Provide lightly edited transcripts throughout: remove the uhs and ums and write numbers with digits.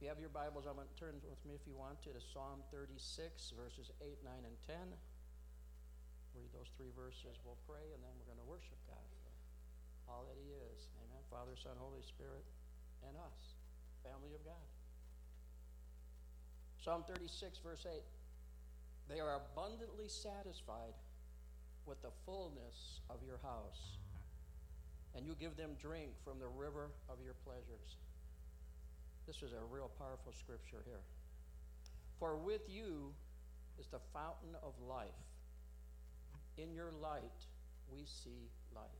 you have your Bibles, I'm going to turn with me if you want to Psalm 36, verses 8, 9, and 10. Read those three verses, we'll pray, and then we're going to worship God for all that he is. Amen. Father, Son, Holy Spirit, and us, family of God. Psalm 36, verse 8. They are abundantly satisfied with the fullness of your house, and you give them drink from the river of your pleasures. This is a real powerful scripture here. For with you is the fountain of life. In your light, we see light.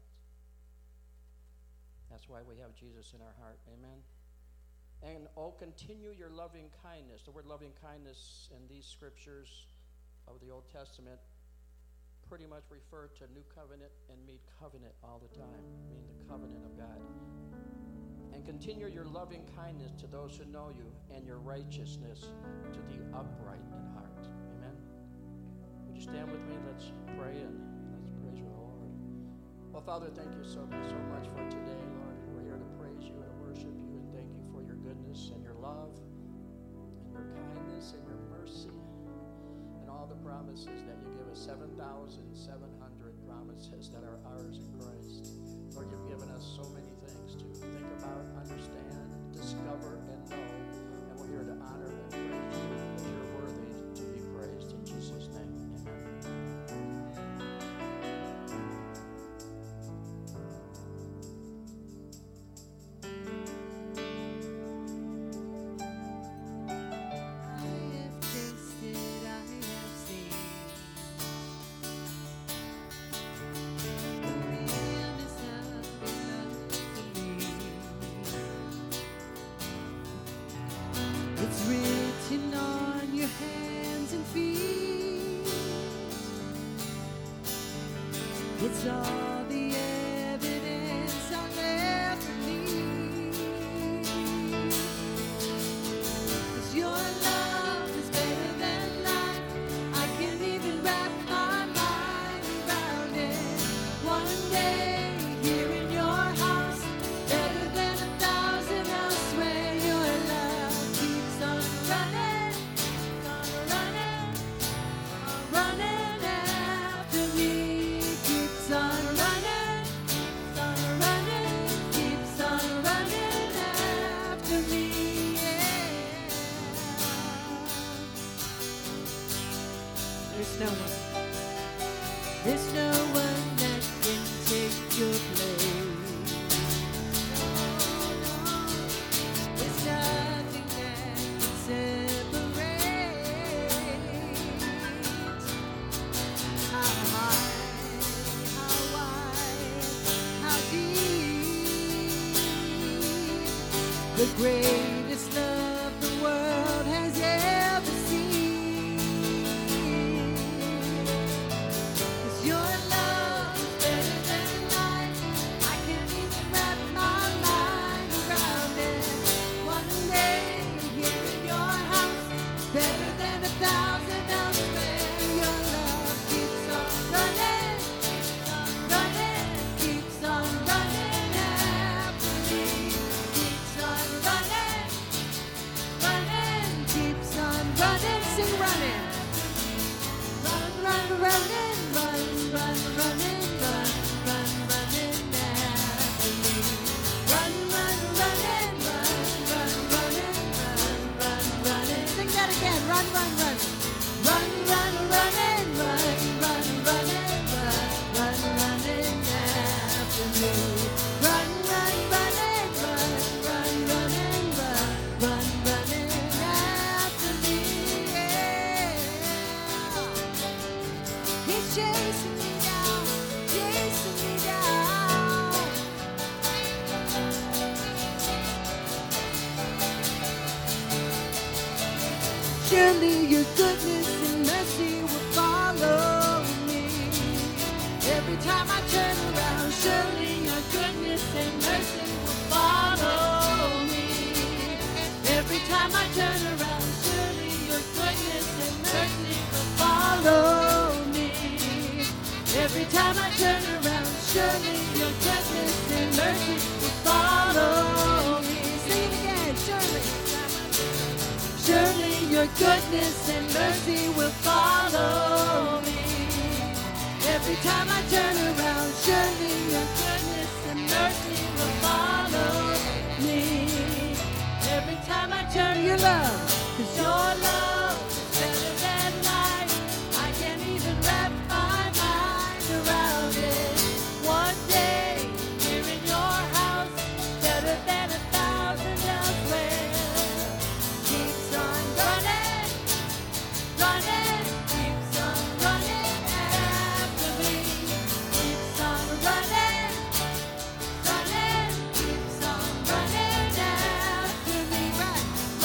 That's why we have Jesus in our heart. Amen. And oh, continue your loving kindness. The word loving kindness in these scriptures of the Old Testament pretty much refer to New Covenant and Meat Covenant all the time, meaning the covenant of God. And continue your loving kindness to those who know you, and your righteousness to the upright in heart. Amen. Would you stand with me? Let's pray and let's praise the Lord. Well, Father, thank you so much for today, Lord. We're here to praise you and to worship you, and thank you for your goodness and your love and your kindness and your mercy and all the promises that you give us, 7,700 promises that are ours in Christ. Lord, you've given us so many things to think about, understand, discover, and know. And we're here to honor and praise you because you're worthy to be praised. In Jesus' name, it's all the evidence I'll never need. 'Cause your love is better than life. I can't even wrap my mind around it. One day here in your house, better than 1,000 elsewhere. Your love keeps on running, running after me. Keeps on running, keeps on running after me, yeah. There's no one that can take your place. There's nothing that can separate. How high, how wide, how deep. The greatest love the world has ever seen. 'Cause your love is better than life. I can't even wrap my mind around it. One day here in your house, better than 1,000 elsewhere. Your love keeps on running, keeps on running after me. Keeps on running, keeps on running. Sing running. Run, running, run, running after me. Run, running, running. Sing that again. Run, running, running after me. Run, running after me. Yeah. He's chasing me down, chasing me down. Surely your goodness and mercy will follow me. Every time I turn around, surely your goodness and mercy will follow me. Every time I turn around, surely your goodness and mercy will follow me. Every time I turn around, surely your goodness and mercy will follow me. Sing it again, surely. your goodness and mercy will follow me. Every time I turn around, surely your goodness and mercy will follow me. Every time I turn, your love, 'cause your love is better than life. I can't even wrap my mind around it. One day here in your house, better than 1,000 elsewhere. Keeps on running, running, keeps on running after me. Keeps on running, running, keeps on running after me. Right,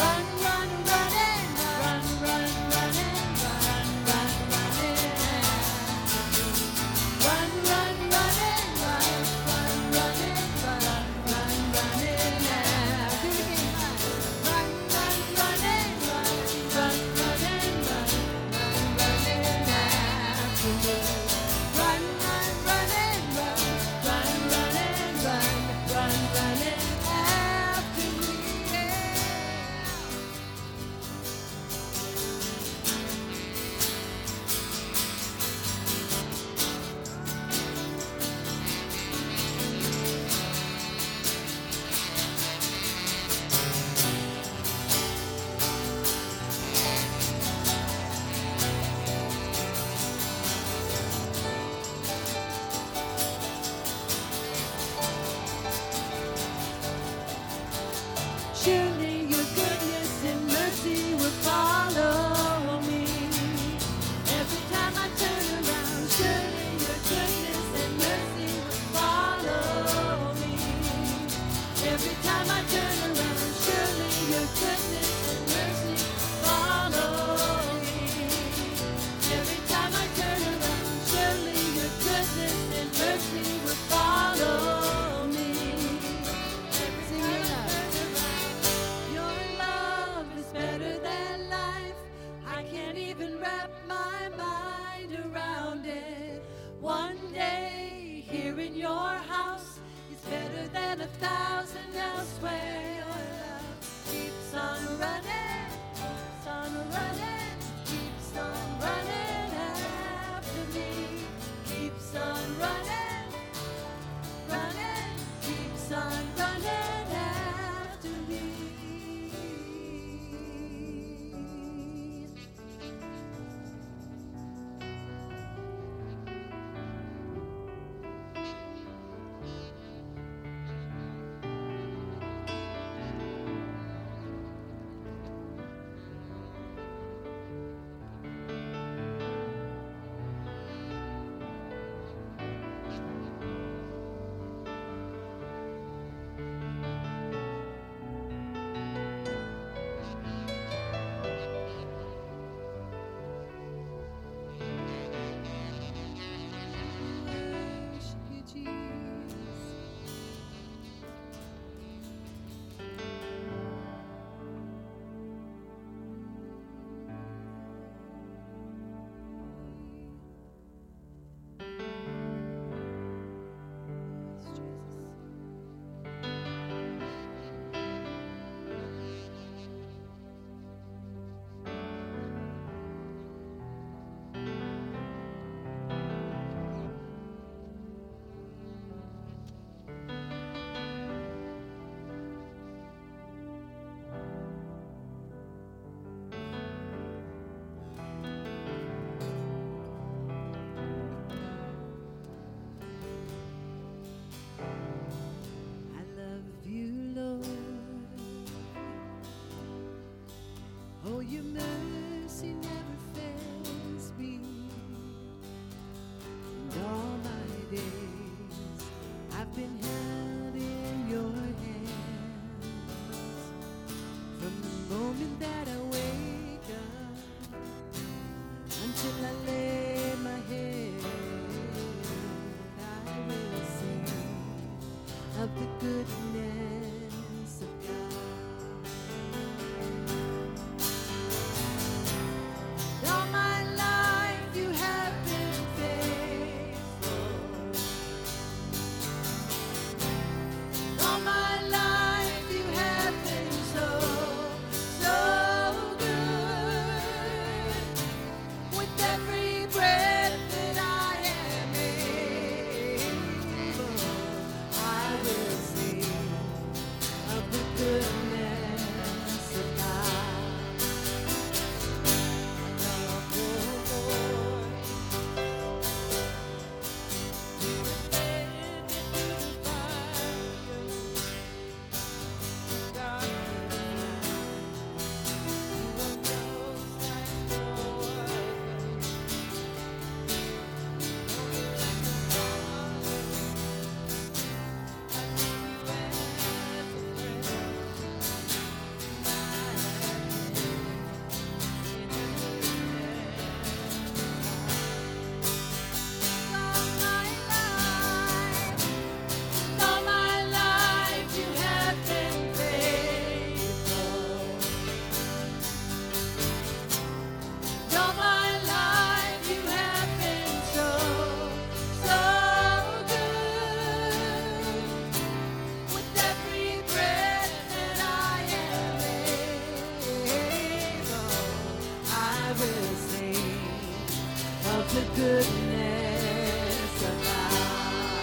goodness of God.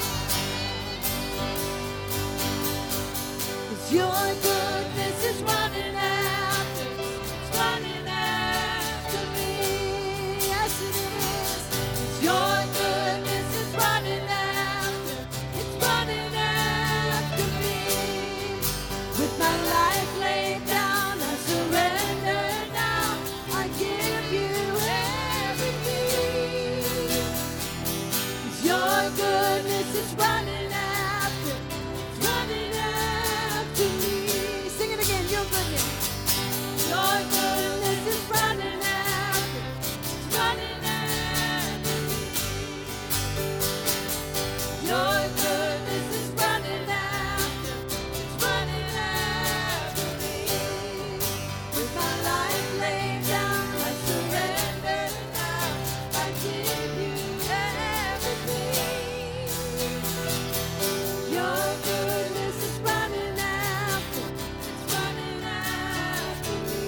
'Cause your goodness is running after, it's running after me. Yes, it is. 'Cause your goodness is running after, it's running after me. With my life laid down, I surrender now. I give you everything. 'Cause your goodness is running after, it's running after me. Sing it again, your goodness. Your goodness is running after, it's running after me. Your goodness is running after, it's running after me. With my life laid down, I surrender now. I give you everything. Your goodness is running after, it's running after me.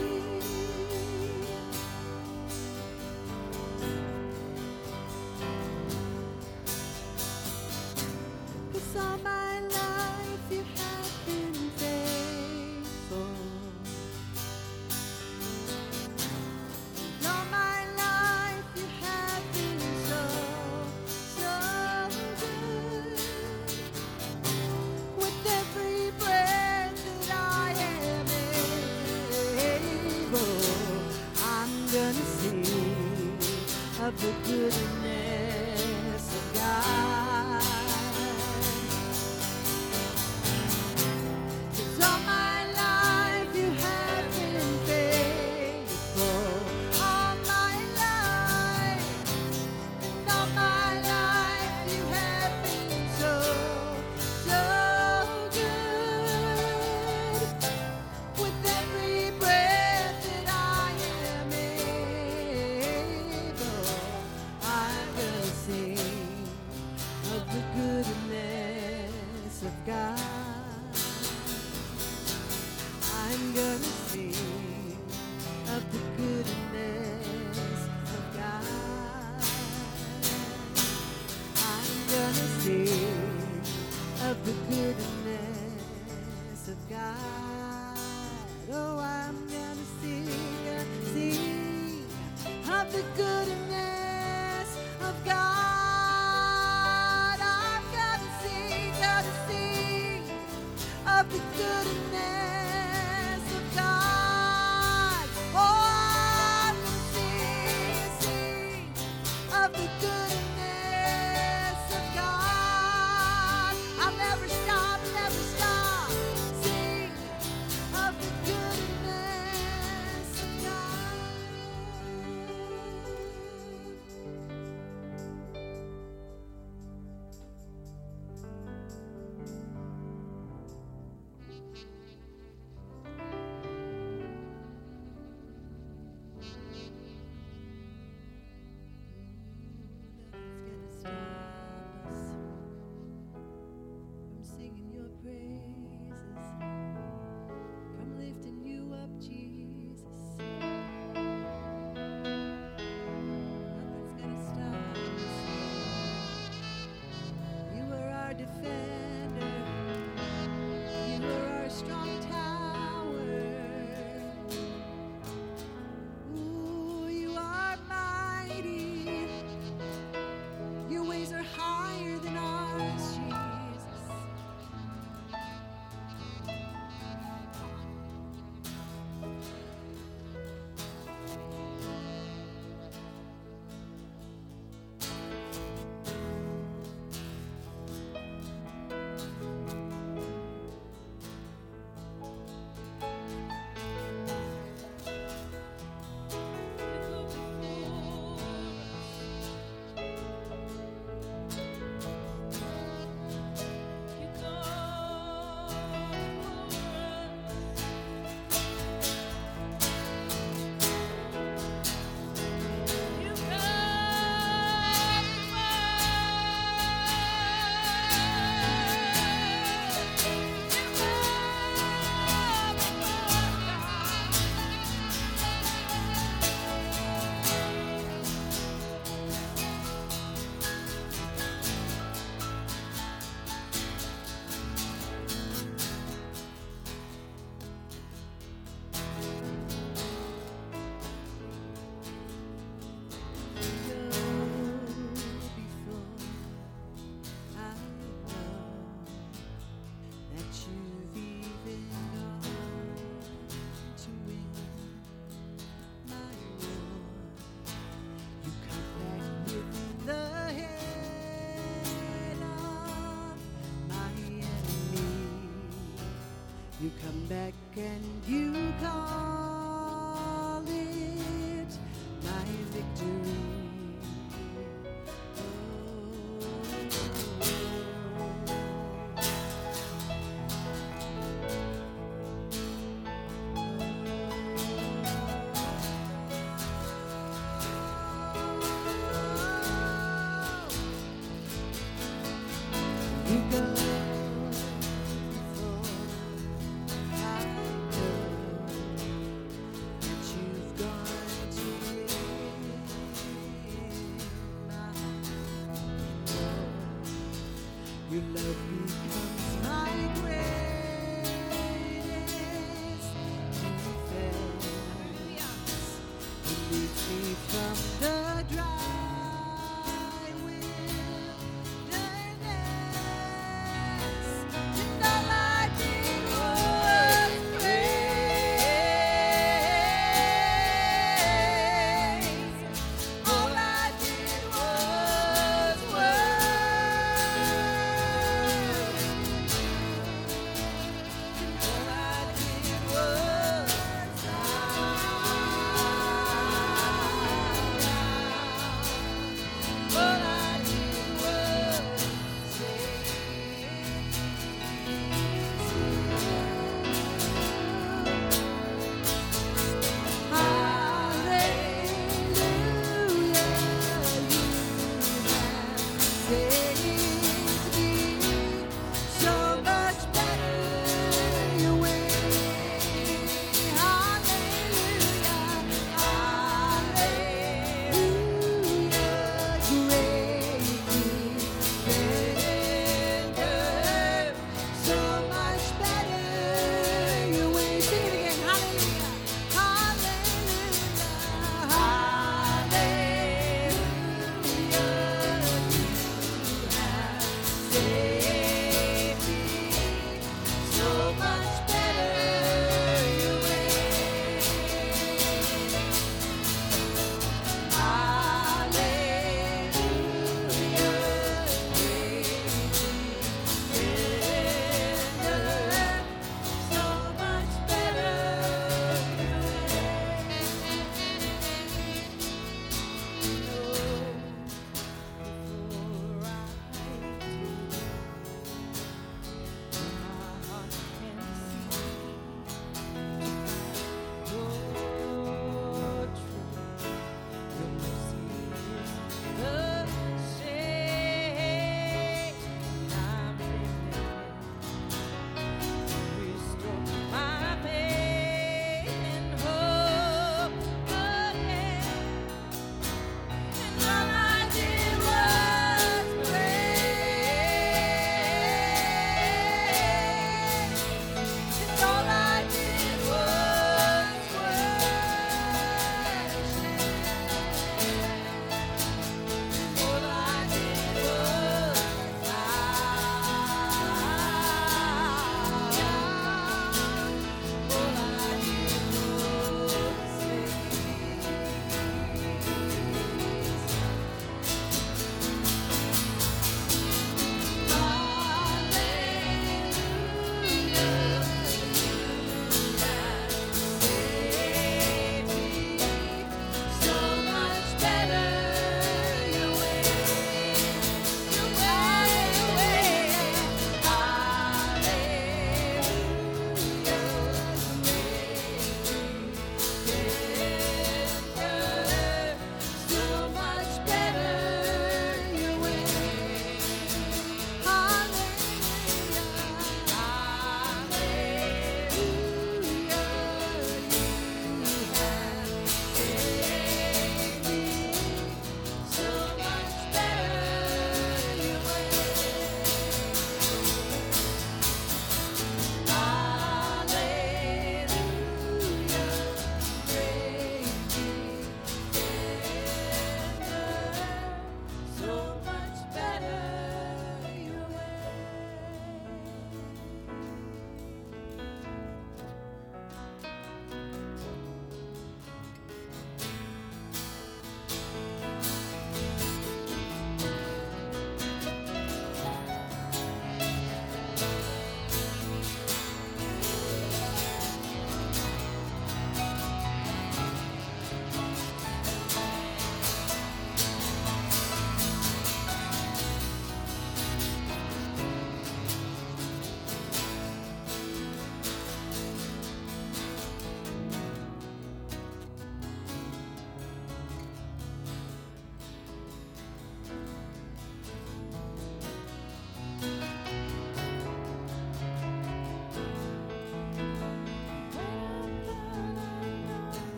'Cause all my life you have been faithful. All my life you have been so, so good. With every breath that I am able, I'm gonna sing of the goodness of God. 'Cause all my life you have been faithful. All my life, and all my life you have been so, so good. With every breath that I am able, I'm gonna sing of the goodness of God. I'm gonna sing of the goodness of God. I'm gonna sing of the goodness of God. Oh, I'm gonna sing of the goodness of God. I'm gonna sing of the goodness of God. Oh, I'm gonna sing of the goodness of God. I'll never stop, sing of the goodness of God. back and you call it my victory. You go before I go.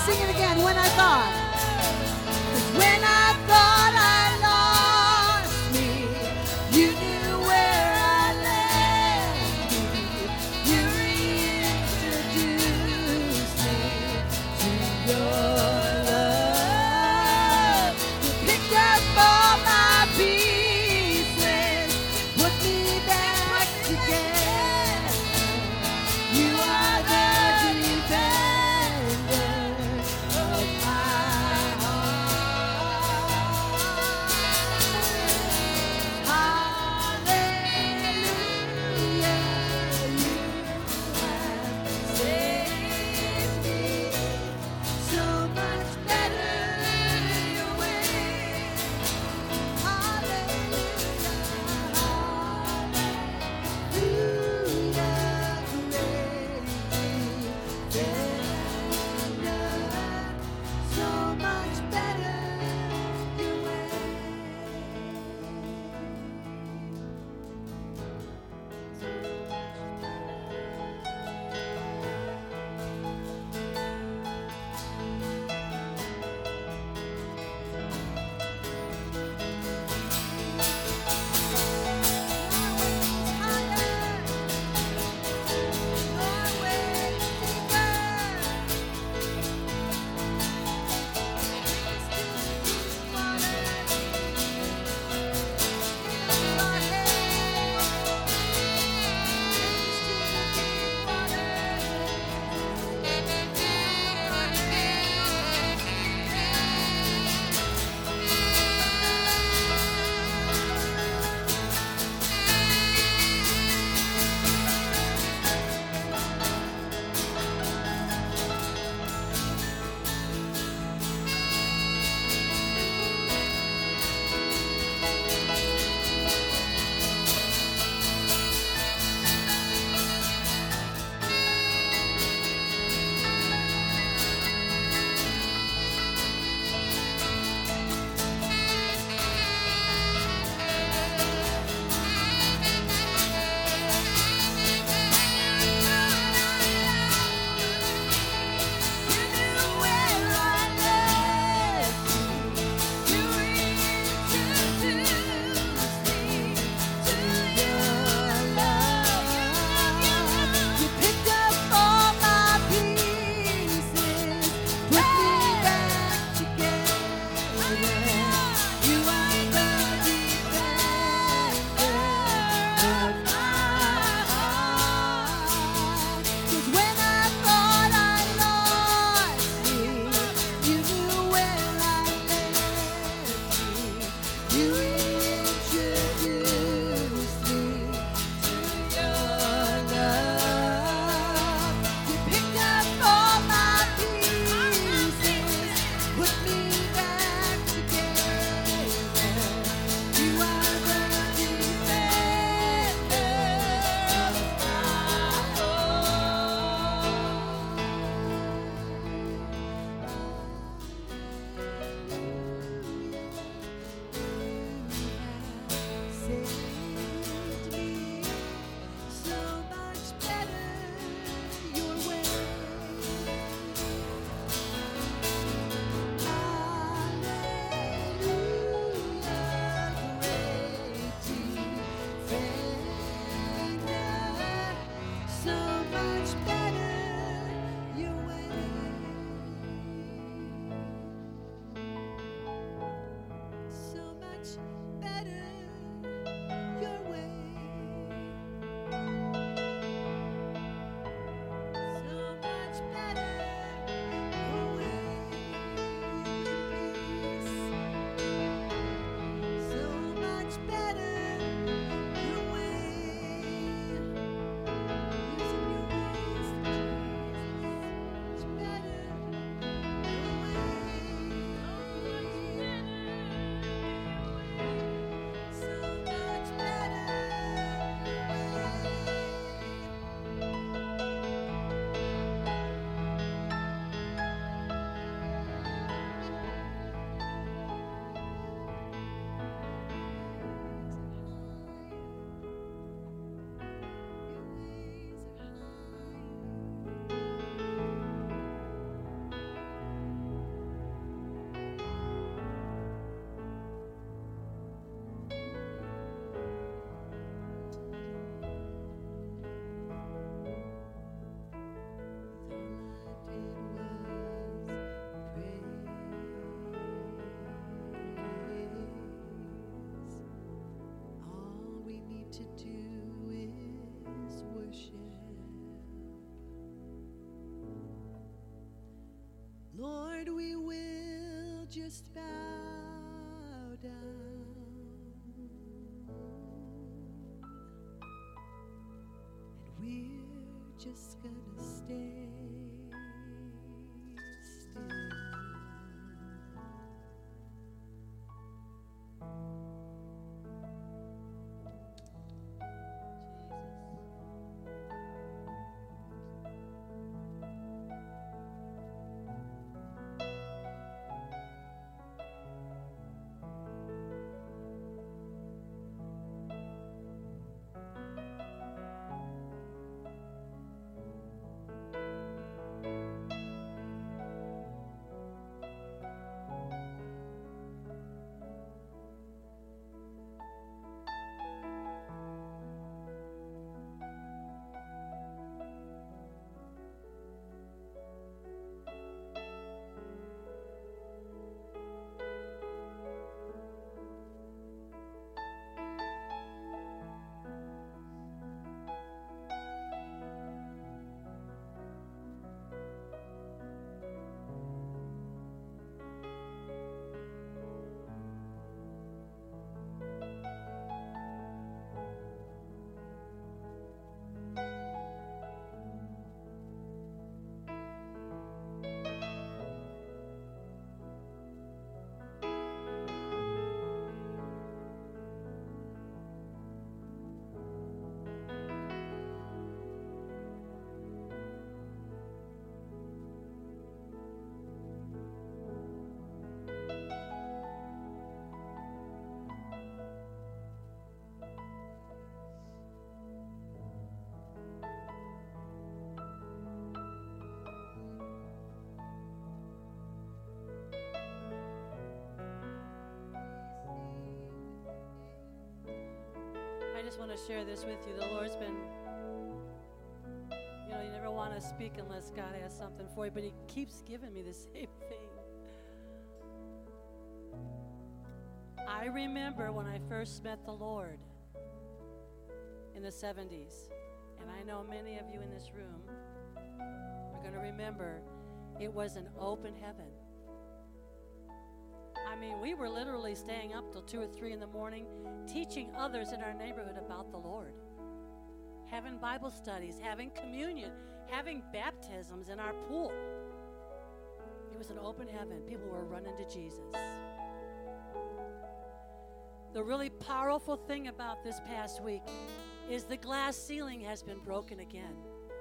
Sing it again. When I thought. 'Cause when I thought I lost me, you knew where I lay. You reintroduced me to your love. You picked up all my pieces, put me back together. You are the defender of my heart. Hallelujah, you have saved me. So much just bow down. And we're just gonna stay still. I just want to share this with you. The Lord's been, you never want to speak unless God has something for you, but He keeps giving me the same thing. I remember when I first met the Lord in the 70s, and I know many of you in this room are going to remember it was an open heaven. I mean, we were literally staying up till 2 or 3 in the morning, teaching others in our neighborhood about the Lord, having Bible studies, having communion, having baptisms in our pool. It was an open heaven. People were running to Jesus. The really powerful thing about this past week is the glass ceiling has been broken again.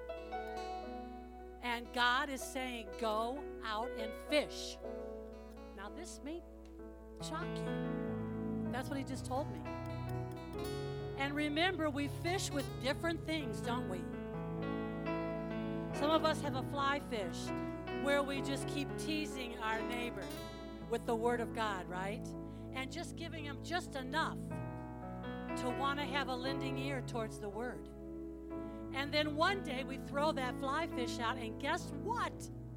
And God is saying, go out and fish. Now, this may shock you. That's what He just told me. And remember, we fish with different things, don't we? Some of us have a fly fish where we just keep teasing our neighbor with the Word of God, right? And just giving them just enough to want to have a lending ear towards the Word. And then one day we throw that fly fish out, and guess what?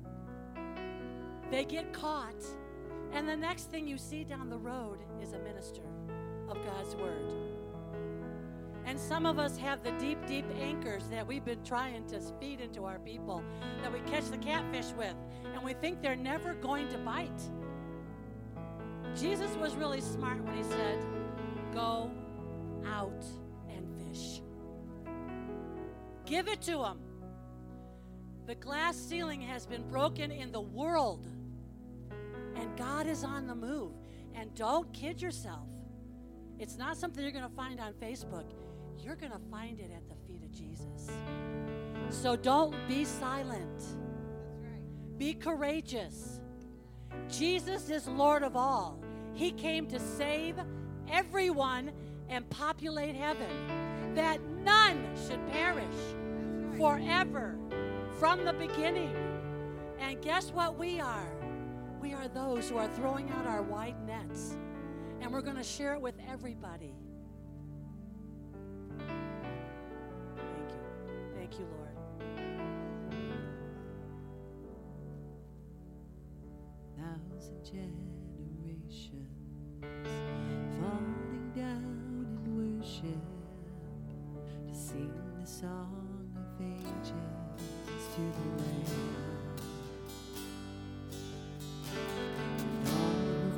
They get caught. And the next thing you see down the road is a minister of God's Word. And some of us have the deep, deep anchors that we've been trying to feed into our people that we catch the catfish with, and we think they're never going to bite. Jesus was really smart when He said, go out and fish. Give it to them. The glass ceiling has been broken in the world. And God is on the move. And don't kid yourself. It's not something you're going to find on Facebook. You're going to find it at the feet of Jesus. So don't be silent. That's right. Be courageous. Jesus is Lord of all. He came to save everyone and populate heaven, that none should perish forever from the beginning. And guess what we are? We are those who are throwing out our wide nets, and we're going to share it with everybody. Thank you. Thank you, Lord. Thousand generations falling down in worship to sing the song of ages to the Lamb. And all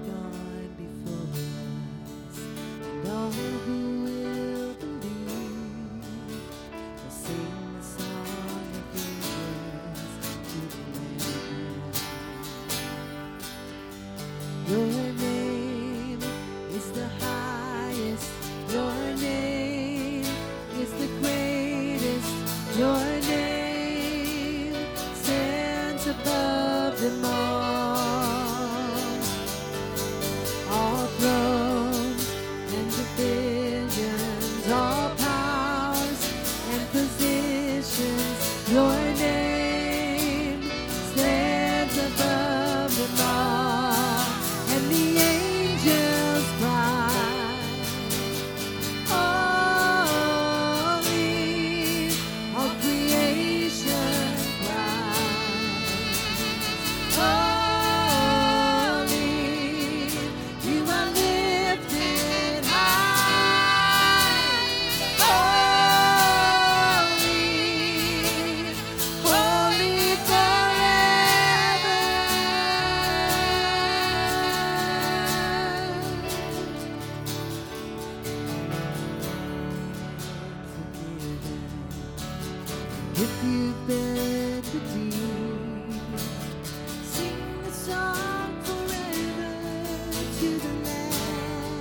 spend the deep. Sing the song forever to the Lamb.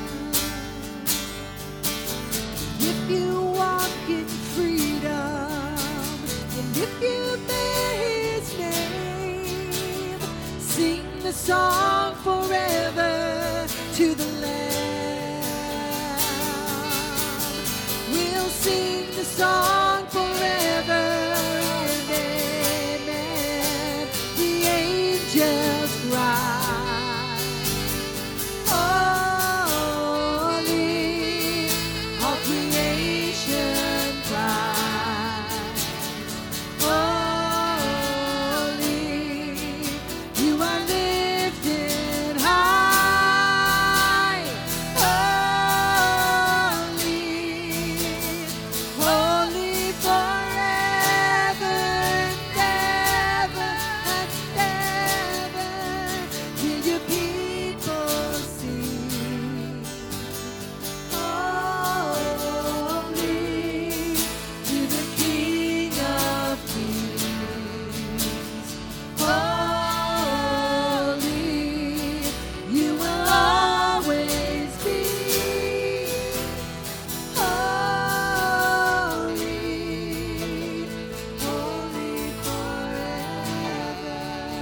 If you walk in freedom, and if you bear His name, sing the song forever to the Lamb. We'll sing the song forever and amen. The angels cry, holy, all creation cries, holy, you are lifted high, holy, holy forever and ever and ever. Hear your people sing, holy to the King of Kings, holy, you will always be, holy, holy forever.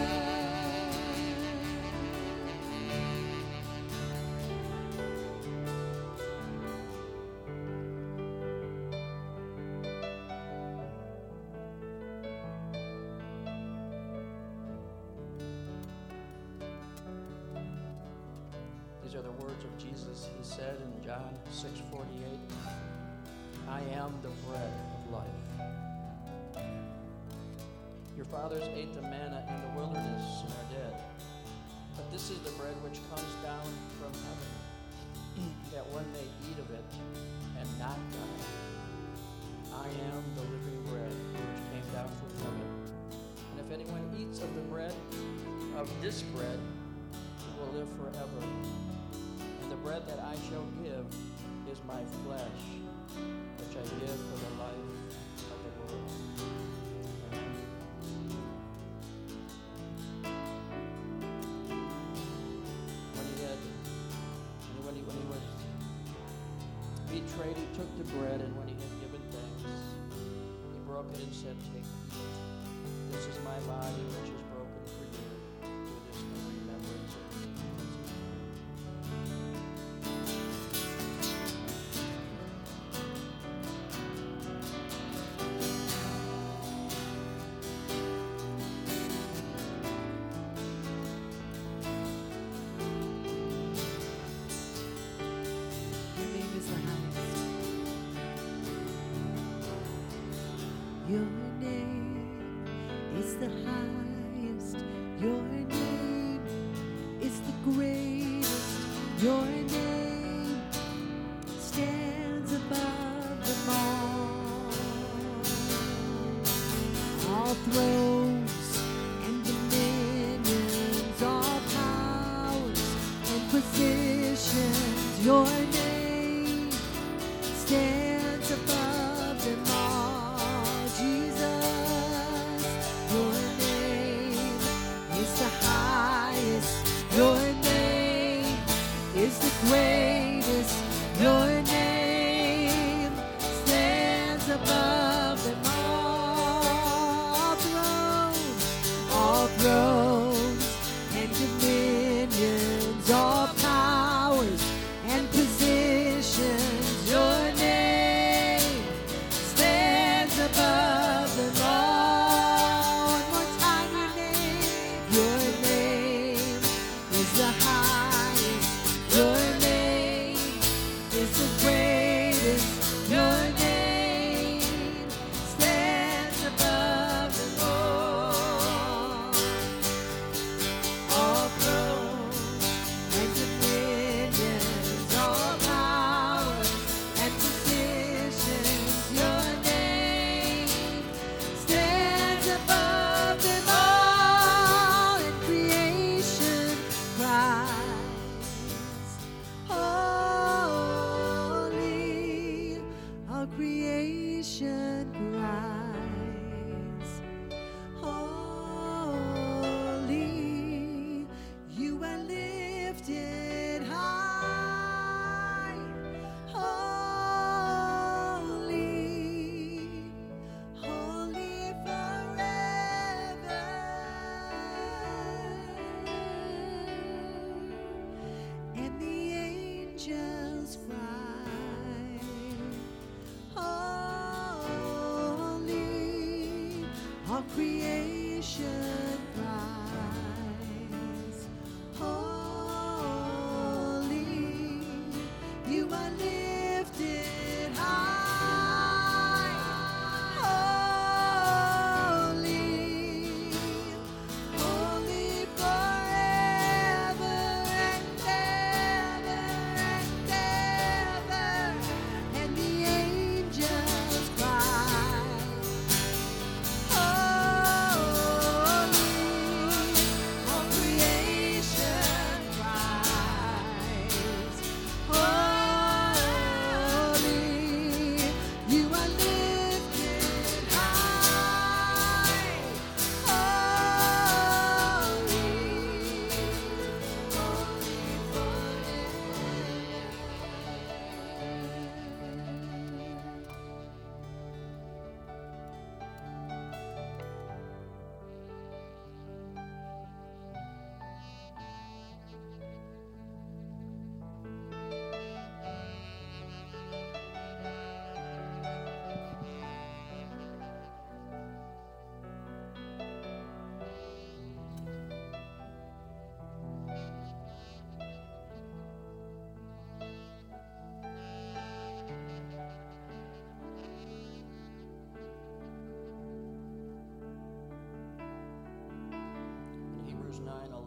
These are the words of Jesus. He said in John 6:48, I am the bread of life. Your fathers ate the manna in the wilderness and are dead. But this is the bread which comes down from heaven, that one may eat of it and not die. I am the living bread which came down from heaven. And if anyone eats of the bread, of this bread, he will live forever. And the bread that I shall give is my flesh, which I give for the life of the world. Amen. When he was betrayed, he took the bread, and when he had given thanks, he broke it and said, take, eat. This is my body, which is broken for you. Do this in remembrance of me. Your name is the highest. Your name is the highest. Your name is the greatest. Your name stands above them all thrones and dominions, all powers and positions. Your name stands above them all. Jesus, your name is the highest. Your name is the greatest. Your name stands above them all thrones and dominions, all powers and positions. Your name stands above them all. One more time, your name is the highest. Your name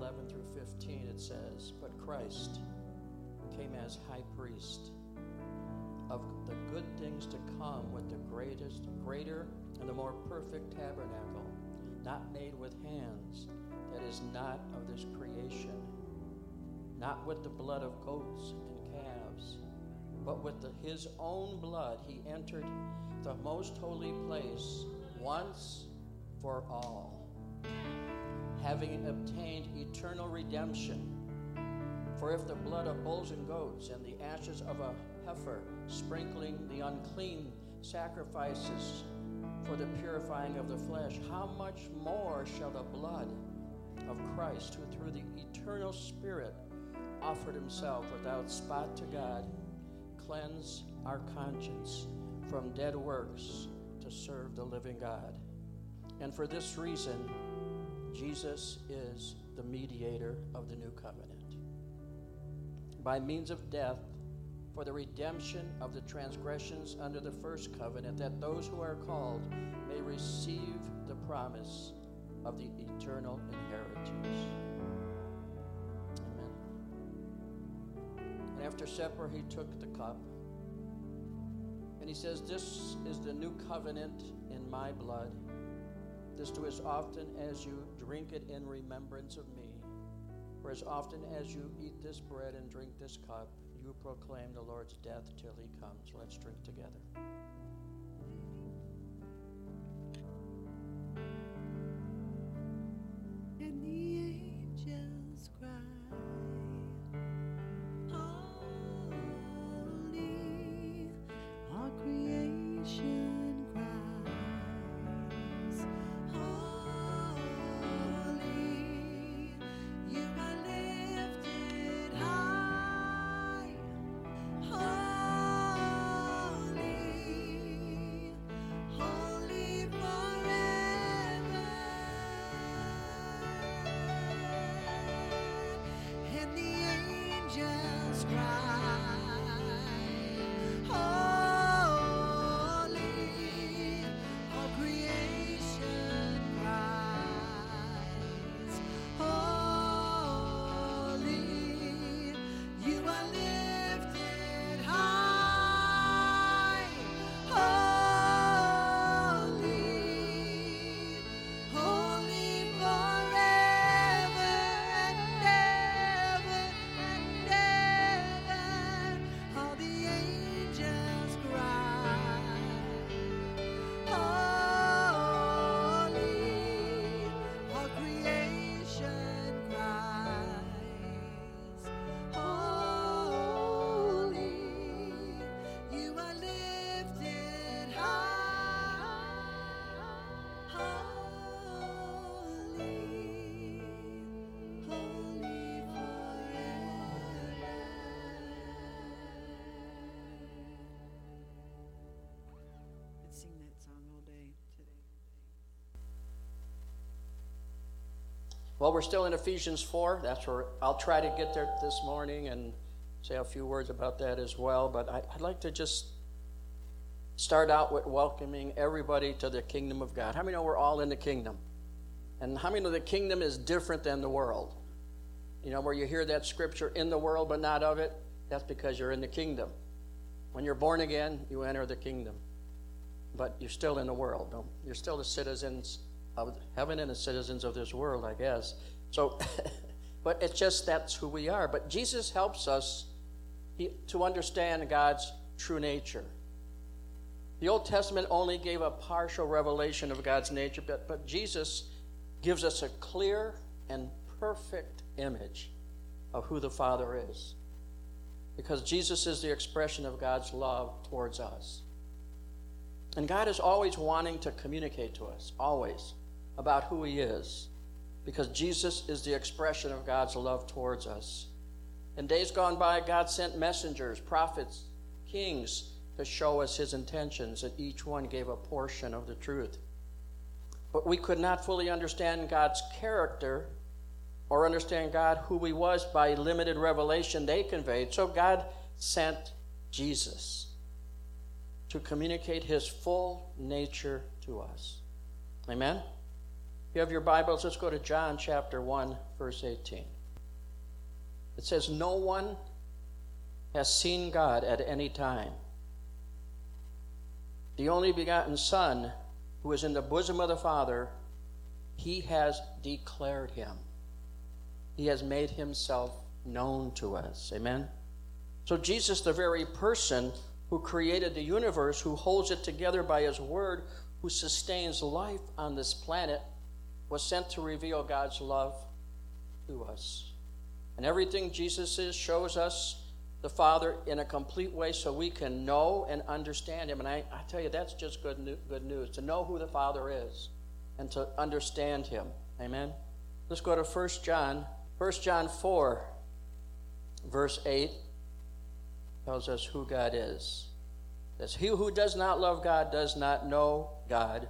11 through 15, it says, "But Christ came as high priest of the good things to come with the greater and the more perfect tabernacle, not made with hands, that is not of this creation, not with the blood of goats and calves, but with his own blood he entered the most holy place once for all, having obtained eternal redemption. For if the blood of bulls and goats and the ashes of a heifer, sprinkling the unclean sacrifices for the purifying of the flesh, how much more shall the blood of Christ, who through the eternal Spirit offered himself without spot to God, cleanse our conscience from dead works to serve the living God. And for this reason, Jesus is the mediator of the new covenant, by means of death, for the redemption of the transgressions under the first covenant, that those who are called may receive the promise of the eternal inheritance." Amen. And after supper, he took the cup, and he says, "This is the new covenant in my blood. This do as often as you drink it in remembrance of me. For as often as you eat this bread and drink this cup, you proclaim the Lord's death till he comes." Let's drink together. And the angels cry, holy, all creation cries, holy, you are lifted high, holy, holy forever. And the angels cry, holy, all creation cries, holy, you are lifted high, holy, holy forever and ever and ever. All the angels cry, holy, all creation cries, holy, you are lifted high, holy, holy forever. I'd sing that song all day today. Well, we're still in Ephesians 4. That's where I'll try to get there this morning and say a few words about that as well. But I'd like to just start out with welcoming everybody to the kingdom of God. How many know we're all in the kingdom? And how many know the kingdom is different than the world? You know, where you hear that scripture, in the world but not of it, that's because you're in the kingdom. When you're born again, you enter the kingdom. But you're still in the world. No? You're still the citizens of heaven and the citizens of this world, I guess. So, but it's just that's who we are. But Jesus helps us to understand God's true nature. The Old Testament only gave a partial revelation of God's nature, but Jesus gives us a clear and perfect image of who the Father is. Because Jesus is the expression of God's love towards us. And God is always wanting to communicate to us, always, about who he is. Because Jesus is the expression of God's love towards us. In days gone by, God sent messengers, prophets, kings to show us his intentions, and each one gave a portion of the truth. But we could not fully understand God's character or understand God who he was by limited revelation they conveyed. So God sent Jesus to communicate his full nature to us. Amen? If you have your Bibles, let's go to John chapter 1, verse 18. It says, "No one has seen God at any time. The only begotten Son, who is in the bosom of the Father, he has declared him." He has made himself known to us. Amen? So Jesus, the very person who created the universe, who holds it together by his word, who sustains life on this planet, was sent to reveal God's love to us. And everything Jesus is shows us the Father in a complete way so we can know and understand him. And I tell you, that's just good news, to know who the Father is and to understand him. Amen? Let's go to 1 John 4, verse 8 tells us who God is. It says, "He who does not love God does not know God,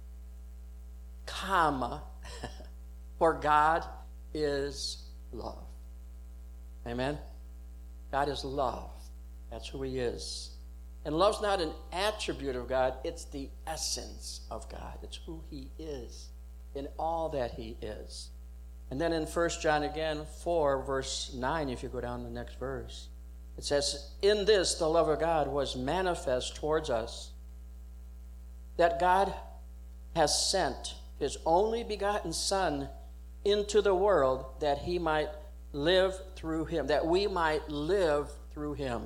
comma, for God is love." Amen? God is love. That's who he is. And love's not an attribute of God, it's the essence of God. It's who he is in all that he is. And then in 1 John again, 4, verse 9, if you go down the next verse, it says, "In this the love of God was manifest towards us, that God has sent his only begotten Son into the world that he might live through him," that we might live through him.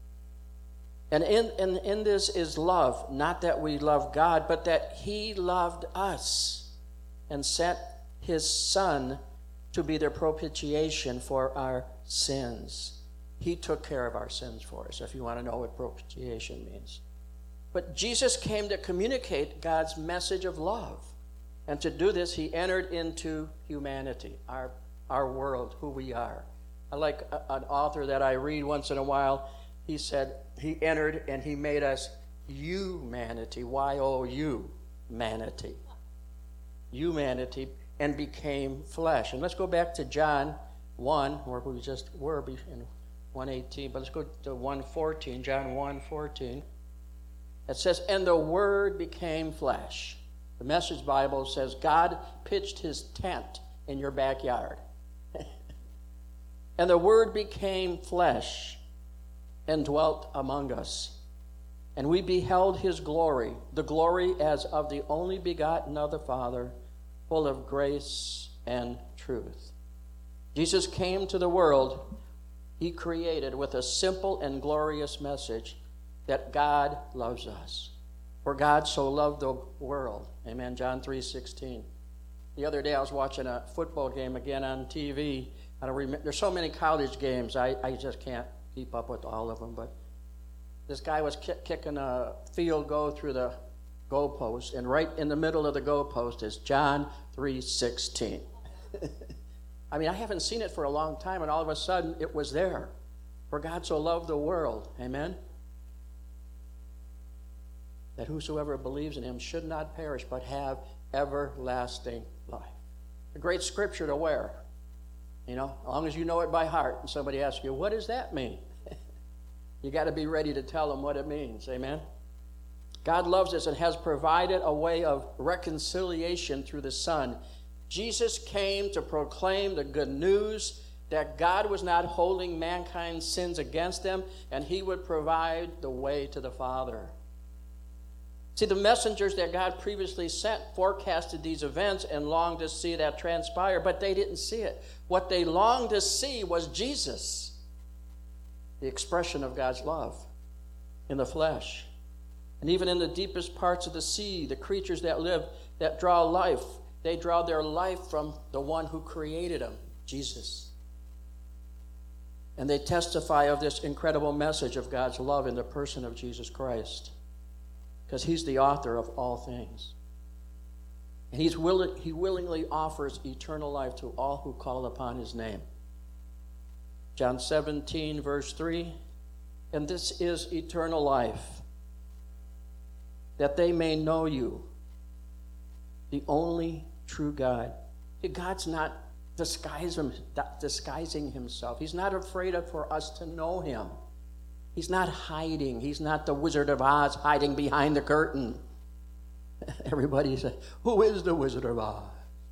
And in this is love, not that we love God, but that he loved us and sent his Son to be the propitiation for our sins. He took care of our sins for us, if you want to know what propitiation means. But Jesus came to communicate God's message of love. And to do this, he entered into humanity, our world, who we are. I like an author that I read once in a while. He said he entered and he made us humanity, Y-O-U, manity. Humanity, and became flesh. And let's go back to John 1, where we just were in 1:18, but let's go to 1:14, John 1:14. It says, "And the Word became flesh." The Message Bible says God pitched his tent in your backyard. "And the Word became flesh and dwelt among us. And we beheld his glory, the glory as of the only begotten of the Father, full of grace and truth." Jesus came to the world he created with a simple and glorious message that God loves us. For God so loved the world. Amen. John 3:16. The other day I was watching a football game again on TV. I don't remember. There's so many college games. I just can't keep up with all of them. But this guy was kicking a field goal through the goalpost, and right in the middle of the goalpost is John 3:16. I mean, I haven't seen it for a long time, and all of a sudden it was there. For God so loved the world. Amen. That whosoever believes in him should not perish, but have everlasting life. A great scripture to wear. You know, as long as you know it by heart, and somebody asks you, what does that mean? You got to be ready to tell them what it means. Amen? God loves us and has provided a way of reconciliation through the Son. Jesus came to proclaim the good news that God was not holding mankind's sins against them, and he would provide the way to the Father. See, the messengers that God previously sent forecasted these events and longed to see that transpire, but they didn't see it. What they longed to see was Jesus, the expression of God's love in the flesh. And even in the deepest parts of the sea, the creatures that live, that draw life, they draw their life from the one who created them, Jesus. And they testify of this incredible message of God's love in the person of Jesus Christ, because he's the author of all things. And he willingly offers eternal life to all who call upon his name. John 17, verse 3, "And this is eternal life, that they may know you, the only true God." God's not disguising himself. He's not afraid for us to know him. He's not hiding. He's not the Wizard of Oz hiding behind the curtain. Everybody says, "Who is the Wizard of Oz?"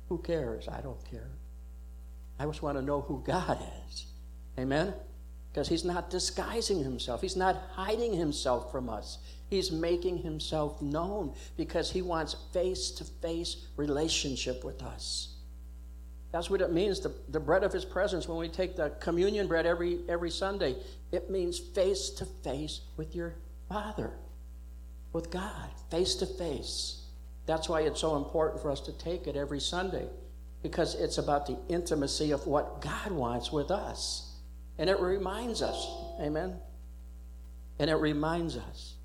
Who cares? I don't care. I just want to know who God is. Amen? Because he's not disguising himself. He's not hiding himself from us. He's making himself known because he wants face-to-face relationship with us. That's what it means, the bread of his presence. When we take the communion bread every Sunday, it means face-to-face with your Father, with God, face-to-face. That's why it's so important for us to take it every Sunday, because it's about the intimacy of what God wants with us. And it reminds us, amen? And it reminds us.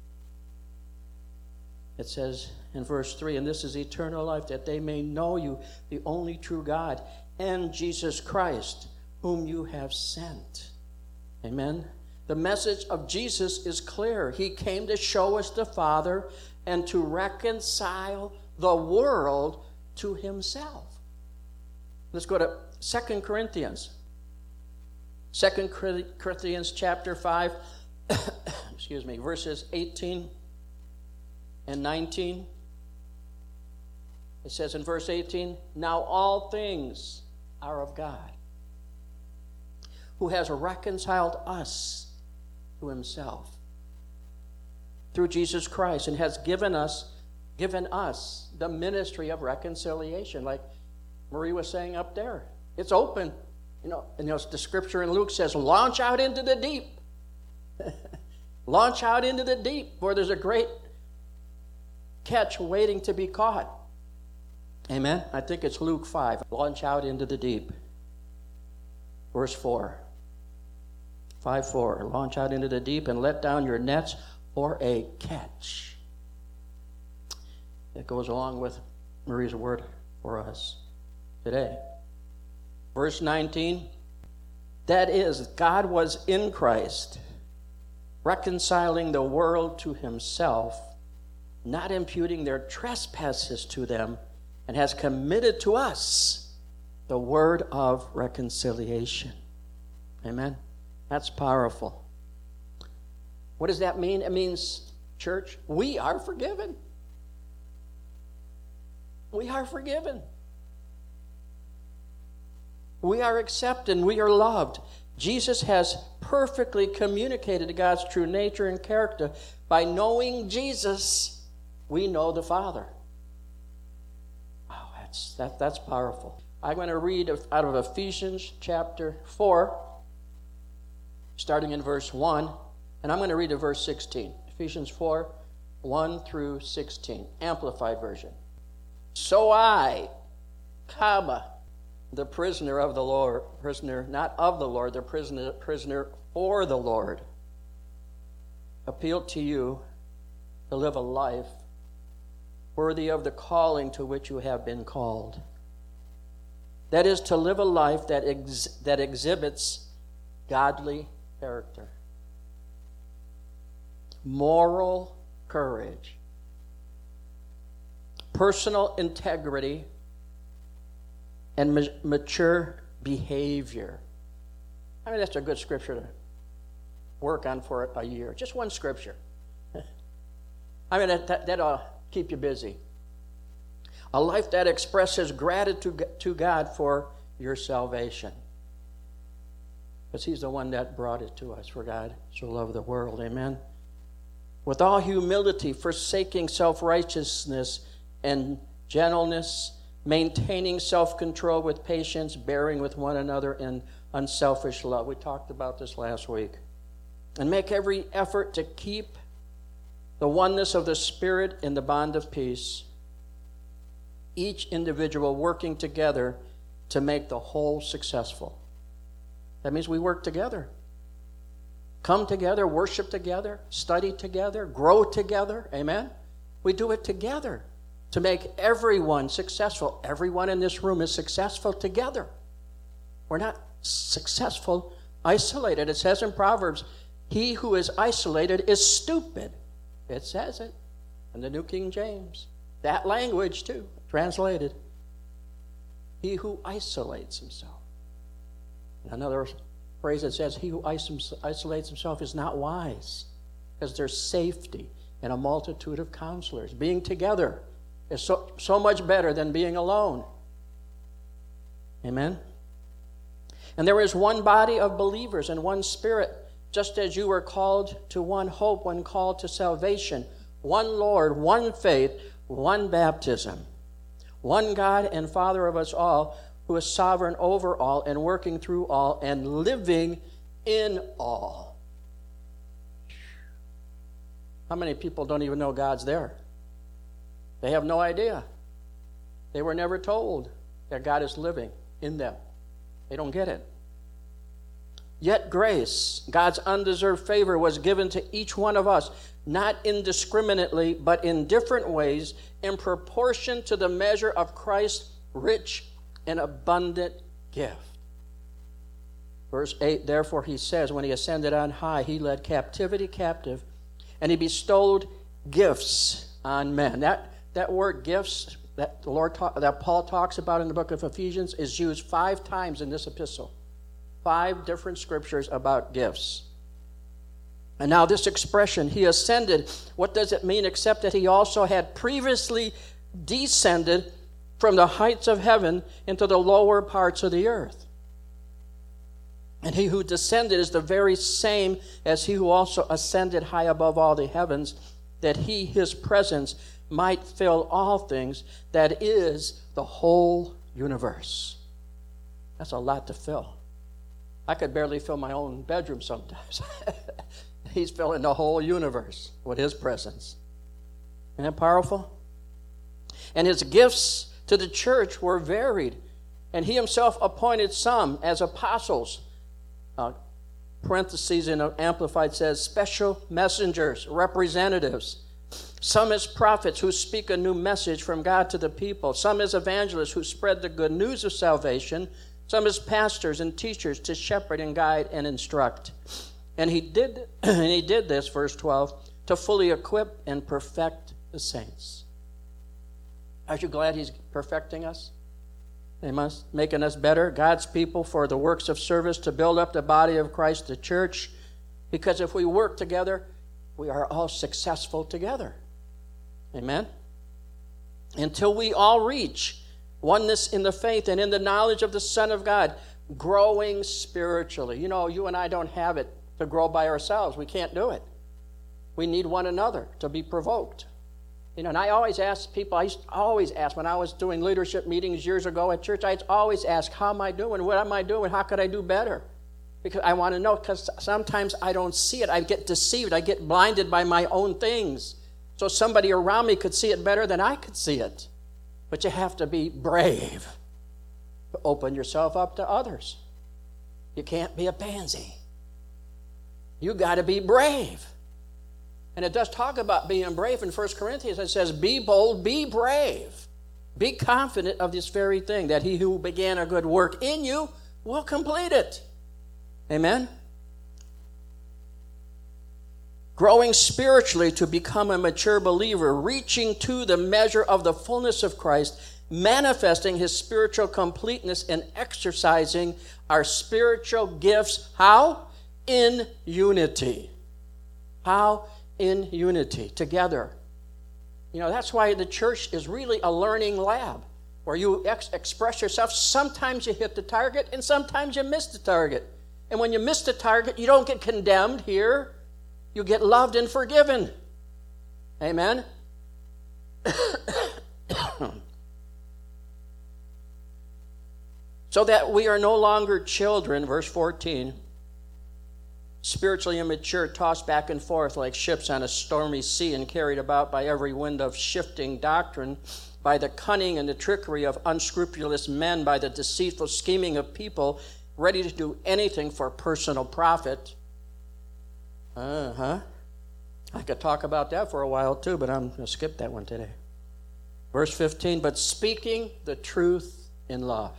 It says in verse 3, and this is eternal life, that they may know you, the only true God, and Jesus Christ, whom you have sent. Amen? The message of Jesus is clear. He came to show us the Father and to reconcile the world to himself. Let's go to 2 Corinthians. 2 Corinthians chapter 5, excuse me, verses 18 and 19. It says in verse 18, now all things are of God, who has reconciled us to himself through Jesus Christ, and has given us the ministry of reconciliation, like Marie was saying up there. It's open. And the scripture in Luke says, launch out into the deep. Launch out into the deep, for there's a great catch waiting to be caught. Amen? I think it's Luke 5. Launch out into the deep. Verse 4. 5:4. Launch out into the deep and let down your nets for a catch. That goes along with Marie's word for us today. Verse 19, that is, God was in Christ, reconciling the world to himself, not imputing their trespasses to them, and has committed to us the word of reconciliation. Amen? That's powerful. What does that mean? It means, church, we are forgiven. We are forgiven. We are accepted. We are loved. Jesus has perfectly communicated God's true nature and character. By knowing Jesus, we know the Father. Wow, that's powerful. I'm going to read out of Ephesians chapter 4, starting in verse 1, and I'm going to read to verse 16. Ephesians 4, 1 through 16, Amplified Version. So I, the prisoner of the Lord, prisoner not of the Lord, the prisoner for the Lord, appeal to you to live a life worthy of the calling to which you have been called. That is, to live a life that exhibits godly character, moral courage, personal integrity, and mature behavior. I mean, that's a good scripture to work on for a year. Just one scripture. I mean, that'll keep you busy. A life that expresses gratitude to God for your salvation. Because he's the one that brought it to us, for God so loved the world. Amen? With all humility, forsaking self-righteousness and gentleness, maintaining self-control with patience, bearing with one another in unselfish love. We talked about this last week. And make every effort to keep the oneness of the Spirit in the bond of peace, each individual working together to make the whole successful. That means we work together. Come together, worship together, study together, grow together. Amen? We do it together to make everyone successful. Everyone in this room is successful together. We're not successful isolated. It says in Proverbs, he who is isolated is stupid. It says it in the New King James. That language, too, translated. He who isolates himself. Another phrase that says, he who isolates himself is not wise, because there's safety in a multitude of counselors. Being together is so much better than being alone. Amen? And there is one body of believers and one Spirit, just as you were called to one hope when called to salvation, one Lord, one faith, one baptism, one God and Father of us all, who is sovereign over all and working through all and living in all. How many people don't even know God's there? They have no idea. They were never told that God is living in them. They don't get it. Yet grace, God's undeserved favor, was given to each one of us, not indiscriminately, but in different ways, in proportion to the measure of Christ's rich and abundant gift. Verse 8, therefore he says, when he ascended on high, he led captivity captive, and he bestowed gifts on men. That word gifts that that Paul talks about in the book of Ephesians is used 5 times in this epistle. 5 different scriptures about gifts. And now this expression, he ascended, what does it mean except that he also had previously descended from the heights of heaven into the lower parts of the earth? And he who descended is the very same as he who also ascended high above all the heavens, that he, his presence, might fill all things, that is, the whole universe. That's a lot to fill. I could barely fill my own bedroom sometimes. He's filling the whole universe with his presence. Isn't that powerful? And his gifts to the church were varied. And he himself appointed some as apostles. Parentheses in Amplified says, special messengers, representatives. Some as prophets who speak a new message from God to the people. Some as evangelists who spread the good news of salvation. Some as pastors and teachers to shepherd and guide and instruct. And he did this, verse 12, to fully equip and perfect the saints. Aren't you glad he's perfecting us? Making us better, God's people, for the works of service to build up the body of Christ, the church. Because if we work together, we are all successful together. Amen? Until we all reach oneness in the faith and in the knowledge of the Son of God, growing spiritually. You know, you and I don't have it to grow by ourselves. We can't do it. We need one another to be provoked. You know, and I always ask people, I used to always ask when I was doing leadership meetings years ago at church, I'd always ask, how am I doing? What am I doing? How could I do better? Because I want to know, because sometimes I don't see it. I get deceived. I get blinded by my own things. So somebody around me could see it better than I could see it. But you have to be brave to open yourself up to others. You can't be a pansy. You got to be brave. And it does talk about being brave in 1 Corinthians. It says, be bold, be brave. Be confident of this very thing, that he who began a good work in you will complete it. Amen? Growing spiritually to become a mature believer, reaching to the measure of the fullness of Christ, manifesting his spiritual completeness and exercising our spiritual gifts. How? In unity. How? In unity, together. You know, that's why the church is really a learning lab where you express yourself. Sometimes you hit the target and sometimes you miss the target. And when you miss the target, you don't get condemned here. You get loved and forgiven. Amen? So that we are no longer children, verse 14, spiritually immature, tossed back and forth like ships on a stormy sea and carried about by every wind of shifting doctrine, by the cunning and the trickery of unscrupulous men, by the deceitful scheming of people ready to do anything for personal profit. I could talk about that for a while too, but I'm going to skip that one today. Verse 15, but speaking the truth in love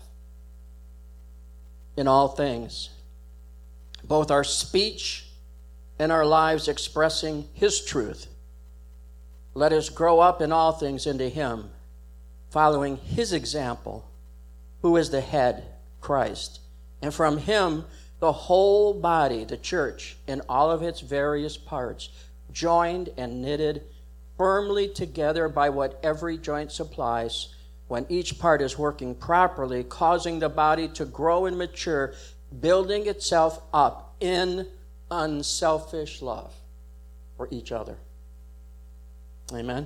in all things, both our speech and our lives expressing his truth. Let us grow up in all things into him, following his example, who is the head, Christ. And from him, the whole body, the church, in all of its various parts, joined and knitted firmly together by what every joint supplies, when each part is working properly, causing the body to grow and mature, building itself up in unselfish love for each other. Amen?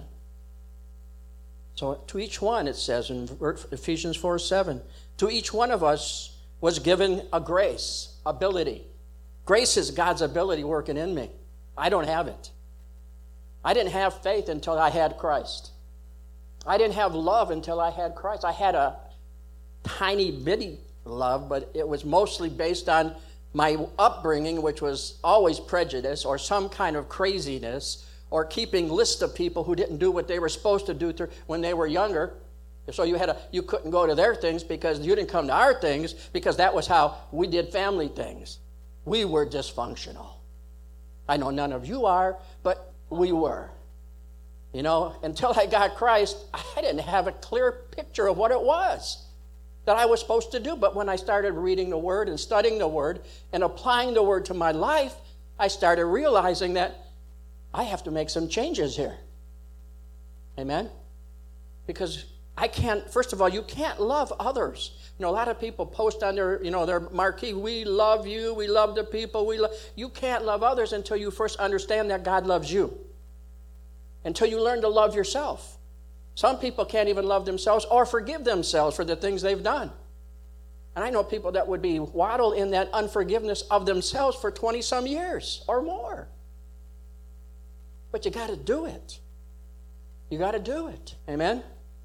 So to each one, it says in Ephesians 4:7, to each one of us was given a grace, ability. Grace is God's ability working in me. I don't have it. I didn't have faith until I had Christ. I didn't have love until I had Christ. I had a tiny bitty love, but it was mostly based on my upbringing, which was always prejudice or some kind of craziness, or keeping lists of people who didn't do what they were supposed to do when they were younger. So you couldn't go to their things because you didn't come to our things, because that was how we did family things. We were dysfunctional. I know none of you are, but we were. You know, until I got Christ, I didn't have a clear picture of what it was that I was supposed to do. But when I started reading the Word and studying the Word and applying the Word to my life, I started realizing that I have to make some changes here. Amen? Because I can't, first of all, you can't love others. You know, a lot of people post on their marquee, we love you, we love the people, you can't love others until you first understand that God loves you. Until you learn to love yourself. Some people can't even love themselves or forgive themselves for the things they've done. And I know people that would be waddle in that unforgiveness of themselves for 20-some years or more. But you got to do it. You got to do it. Amen?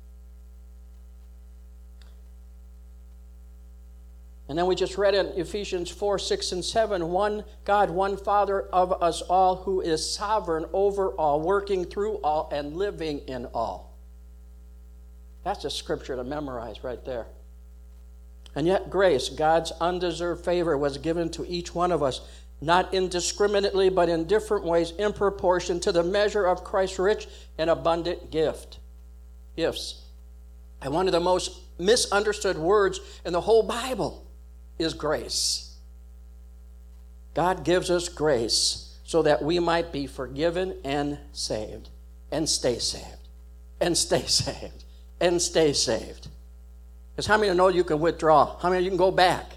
And then we just read in Ephesians 4:6-7, one God, one Father of us all, who is sovereign over all, working through all, and living in all. That's a scripture to memorize right there. And yet grace, God's undeserved favor, was given to each one of us, not indiscriminately, but in different ways, in proportion to the measure of Christ's rich and abundant gifts. And one of the most misunderstood words in the whole Bible is grace. God gives us grace so that we might be forgiven and saved, and stay saved, and stay saved, and stay saved. Because how many know you can withdraw? How many of you can go back?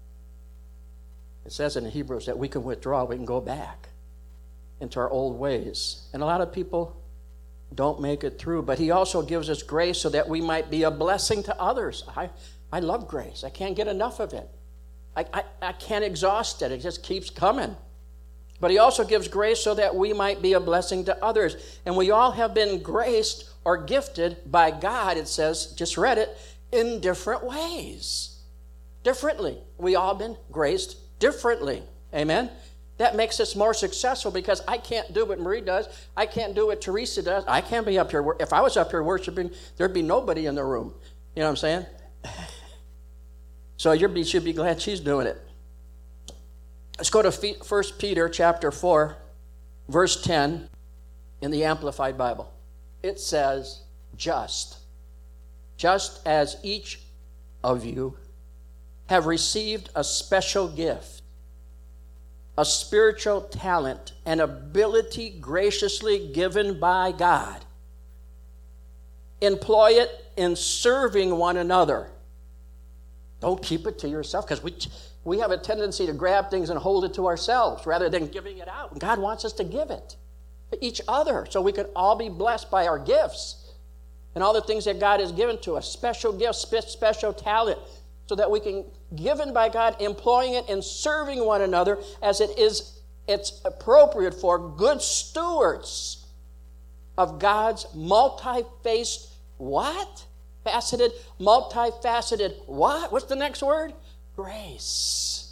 It says in Hebrews that we can withdraw, we can go back into our old ways. And a lot of people don't make it through, but he also gives us grace so that we might be a blessing to others. I love grace. I can't get enough of it. I can't exhaust it. It just keeps coming. But he also gives grace so that we might be a blessing to others. And we all have been graced or gifted by God, it says, just read it, in different ways. Differently. We all been graced differently. Amen? That makes us more successful, because I can't do what Marie does. I can't do what Teresa does. I can't be up here. If I was up here worshiping, there'd be nobody in the room. You know what I'm saying? So you should be glad she's doing it. Let's go to 1 Peter chapter 4, verse 10 in the Amplified Bible. It says, just as each of you have received a special gift, a spiritual talent, an ability graciously given by God, employ it in serving one another. Don't keep it to yourself, because we have a tendency to grab things and hold it to ourselves rather than giving it out. God wants us to give it to each other so we can all be blessed by our gifts and all the things that God has given to us. Special gifts, special talent, so that we can, given by God, employing it in serving one another as it's appropriate for good stewards of God's multi-faced what? Multifaceted what? What's the next word? Grace.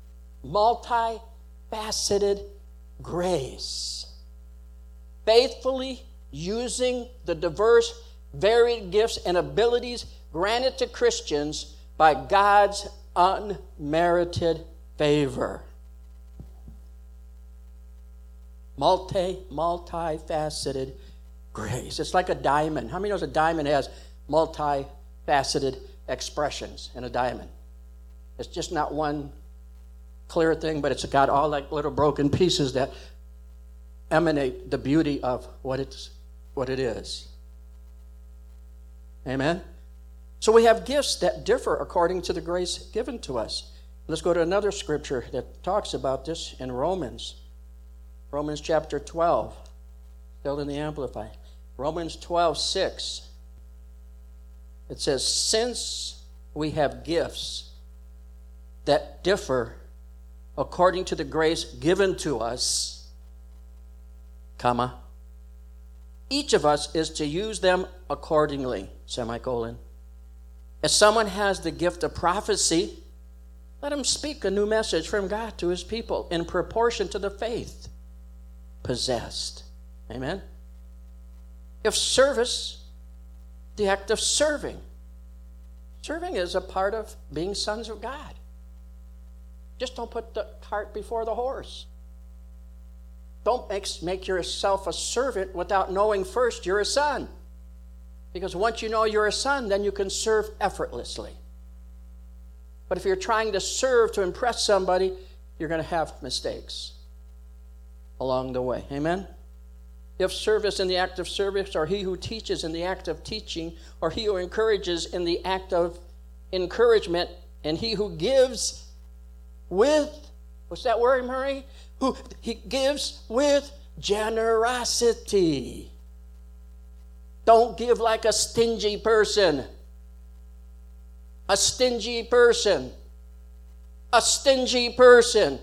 Multifaceted grace. Faithfully using the diverse, varied gifts and abilities granted to Christians by God's unmerited favor. Multifaceted grace. It's like a diamond. How many knows a diamond has multifaceted expressions in a diamond? It's just not one clear thing, but it's got all like little broken pieces that emanate the beauty of what it is. Amen? So we have gifts that differ according to the grace given to us. Let's go to another scripture that talks about this in Romans. Romans chapter 12, still in the Amplified. Romans 12:6. It says, since we have gifts that differ according to the grace given to us, comma, each of us is to use them accordingly, semicolon. If someone has the gift of prophecy, let him speak a new message from God to his people in proportion to the faith possessed. Amen? If service, the act of serving. Serving is a part of being sons of God. Just don't put the cart before the horse. Don't make yourself a servant without knowing first you're a son. Because once you know you're a son, then you can serve effortlessly. But if you're trying to serve to impress somebody, you're going to have mistakes along the way. Amen? If service in the act of service, or he who teaches in the act of teaching, or he who encourages in the act of encouragement, and he who gives with, what's that word, Marie? Who he gives with generosity. Don't give like a stingy person. A stingy person. A stingy person.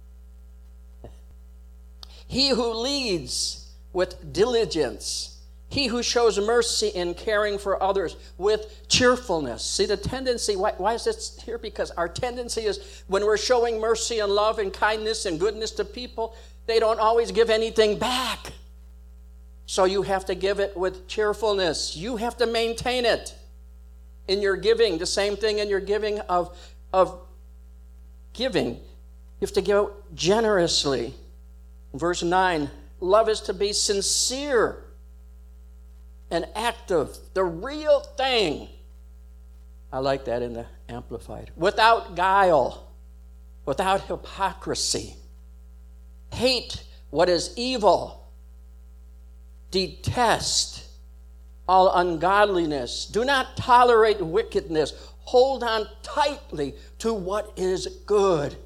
He who leads with diligence. He who shows mercy in caring for others with cheerfulness. See the tendency, why is this here? Because our tendency is when we're showing mercy and love and kindness and goodness to people, they don't always give anything back. So you have to give it with cheerfulness. You have to maintain it in your giving. The same thing in your giving of giving. You have to give generously. Verse 9, love is to be sincere and active, the real thing. I like that in the Amplified. Without guile, without hypocrisy. Hate what is evil. Detest all ungodliness. Do not tolerate wickedness. Hold on tightly to what is good.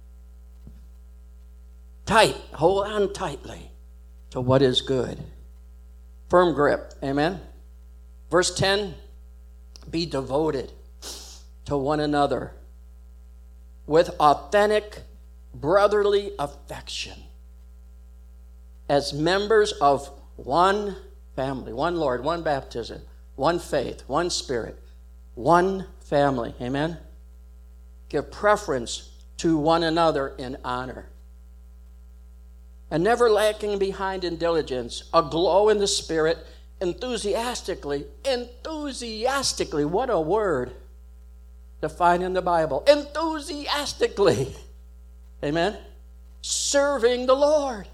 Hold on tightly to what is good. Firm grip, amen? Verse 10, be devoted to one another with authentic brotherly affection as members of one family, one Lord, one baptism, one faith, one Spirit, one family, amen? Give preference to one another in honor. And never lacking behind in diligence, aglow in the Spirit, enthusiastically, what a word defined in the Bible, enthusiastically, amen, serving the Lord.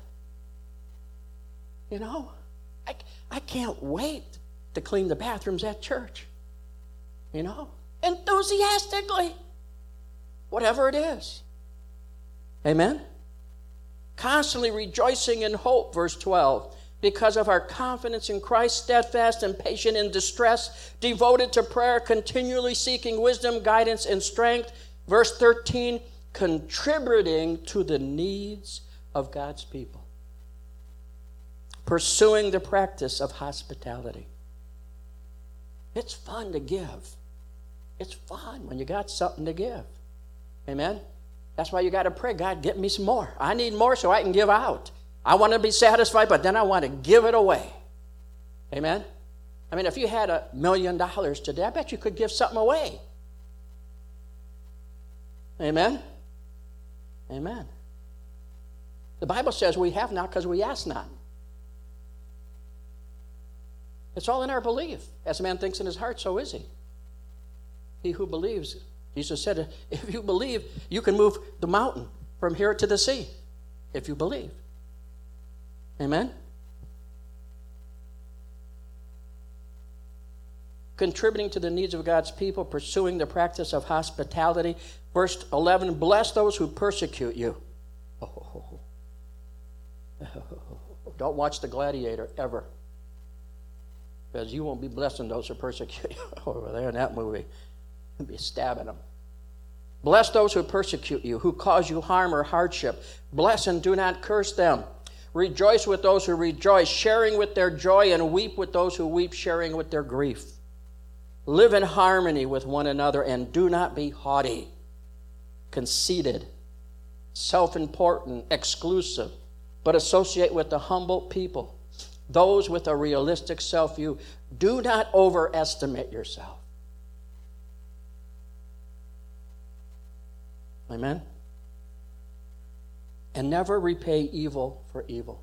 You know, I can't wait to clean the bathrooms at church, you know, enthusiastically, whatever it is, amen. Constantly rejoicing in hope, verse 12, because of our confidence in Christ, steadfast and patient in distress, devoted to prayer, continually seeking wisdom, guidance, and strength. Verse 13, contributing to the needs of God's people. Pursuing the practice of hospitality. It's fun to give. It's fun when you got something to give. Amen? That's why you got to pray, God, get me some more. I need more so I can give out. I want to be satisfied, but then I want to give it away. Amen? I mean, if you had $1 million today, I bet you could give something away. Amen? Amen. The Bible says we have not because we ask not. It's all in our belief. As a man thinks in his heart, so is he. He who believes, Jesus said, if you believe, you can move the mountain from here to the sea, if you believe. Amen? Contributing to the needs of God's people, pursuing the practice of hospitality. Verse 11, bless those who persecute you. Don't watch The Gladiator, ever. Because you won't be blessing those who persecute you over there in that movie. You'll be stabbing them. Bless those who persecute you, who cause you harm or hardship. Bless and do not curse them. Rejoice with those who rejoice, sharing with their joy, and weep with those who weep, sharing with their grief. Live in harmony with one another, and do not be haughty, conceited, self-important, exclusive, but associate with the humble people, those with a realistic self-view. Do not overestimate yourself. Amen? And never repay evil for evil.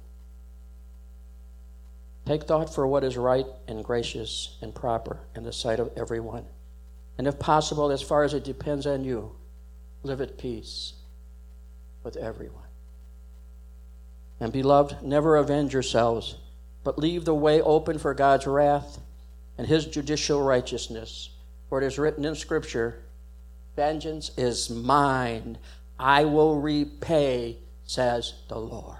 Take thought for what is right and gracious and proper in the sight of everyone. And if possible, as far as it depends on you, live at peace with everyone. And beloved, never avenge yourselves, but leave the way open for God's wrath and his judicial righteousness. For it is written in Scripture, vengeance is mine, I will repay, says the Lord.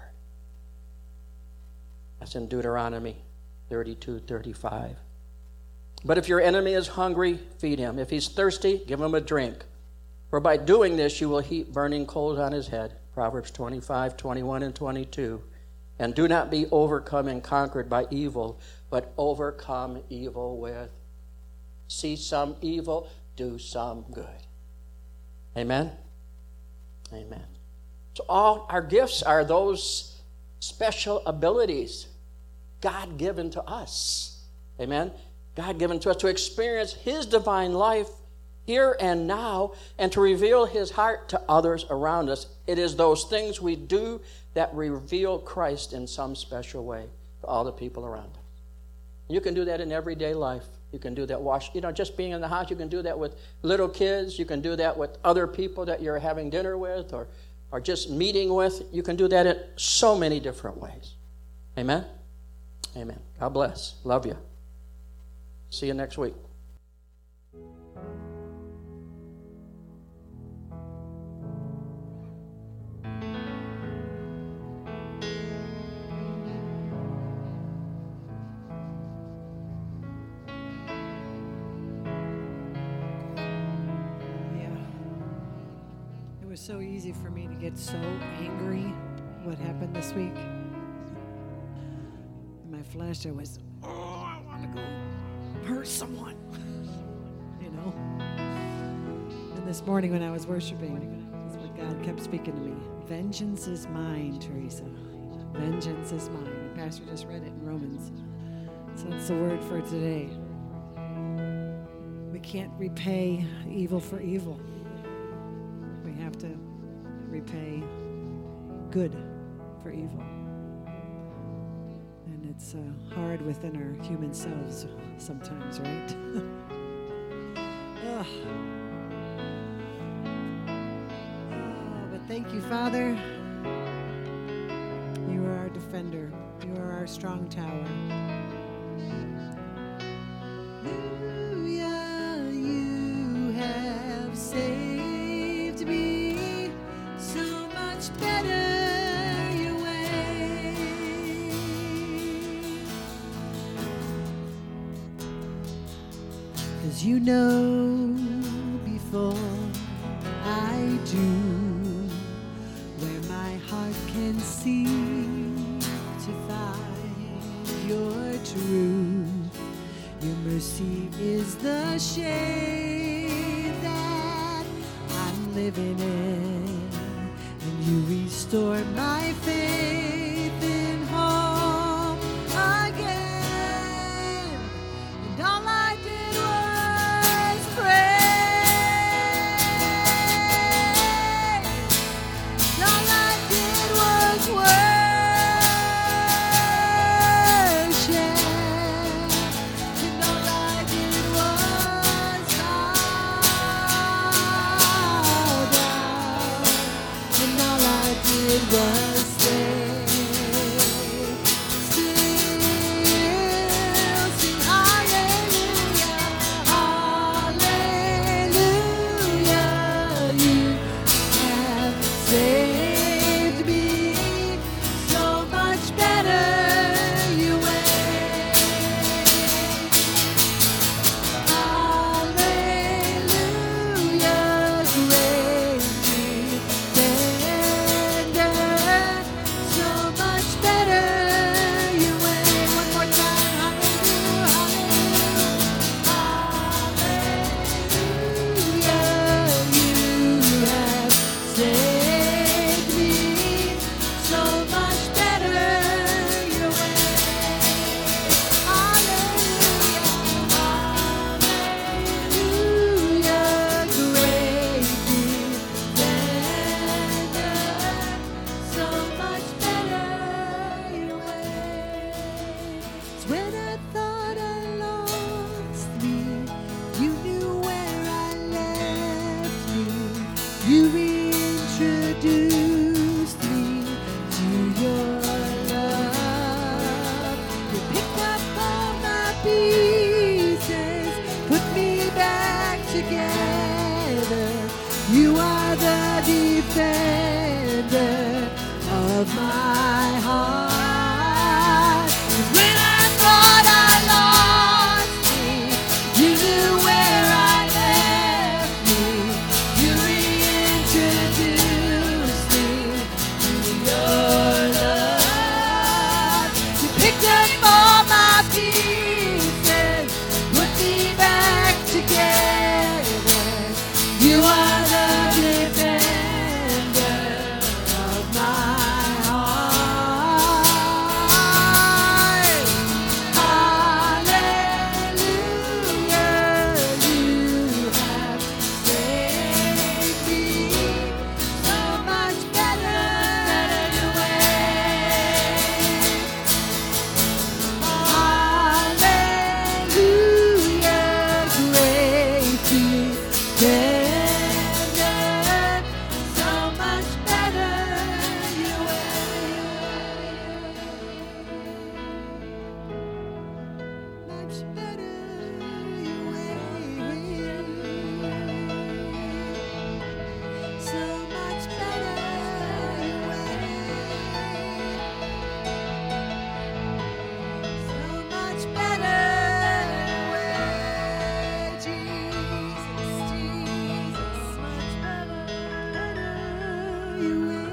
That's in Deuteronomy 32:35. But if your enemy is hungry, feed him. If he's thirsty, give him a drink. For by doing this, you will heap burning coals on his head. Proverbs 25:21 and 22. And do not be overcome and conquered by evil, but overcome evil with. See some evil, do some good. Amen? Amen. So all our gifts are those special abilities God given to us. Amen? God given to us to experience his divine life here and now and to reveal his heart to others around us. It is those things we do that reveal Christ in some special way to all the people around us. You can do that in everyday life. You can do that just being in the house. You can do that with little kids. You can do that with other people that you're having dinner with or just meeting with. You can do that in so many different ways. Amen? Amen. God bless. Love you. See you next week. It was so easy for me to get so angry what happened this week. In my flesh, I was, I want to go hurt someone, you know. And this morning when I was worshiping, that's what God kept speaking to me. Vengeance is mine, Teresa. Vengeance is mine. And Pastor just read it in Romans. So that's the word for today. We can't repay evil for evil. We have to repay good for evil. And it's hard within our human selves sometimes, right? But thank you, Father. You are our defender. You are our strong tower. Hallelujah, you have saved me so much better your way. 'Cause you know before I do where my heart can see to find your truth. Your mercy is the shade that I'm living in, and you restore my faith in hope again. And all I did was pray. And all I did was worship. And all I did was bow down. And all I did was stay still, sing hallelujah, hallelujah. You have saved me so much better your way. of my heart. 'Cause when I thought I lost me, you knew where I left me. You reintroduced me to your love. You picked up all my pieces, put me back together. You are the defender of my heart. Hallelujah, you have saved me so much better way. Hallelujah, great defender, so much better you much better you so much better you so much better Jesus, much better you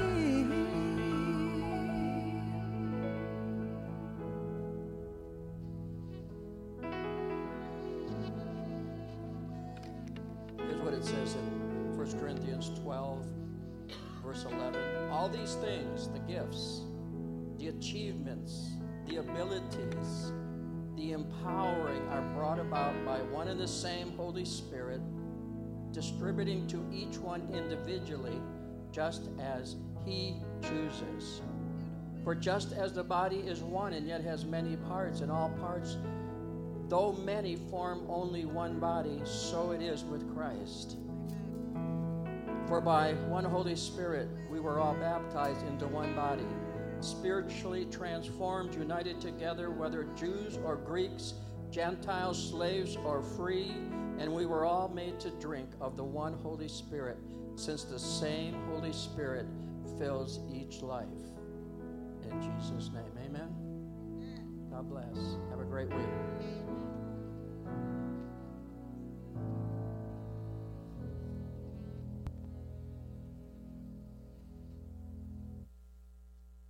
Here's what it says in 1 Corinthians 12, verse 11. All these things, the gifts, the achievements, the abilities, the empowering are brought about by one and the same Holy Spirit, distributing to each one individually just as He chooses. For just as the body is one and yet has many parts, and all parts, though many, form only one body, so it is with Christ. For by one Holy Spirit we were all baptized into one body, spiritually transformed, united together, whether Jews or Greeks, Gentiles, slaves or free, and we were all made to drink of the one Holy Spirit, since the same Holy Spirit fills each life. In Jesus' name, amen. God bless. Have a great week.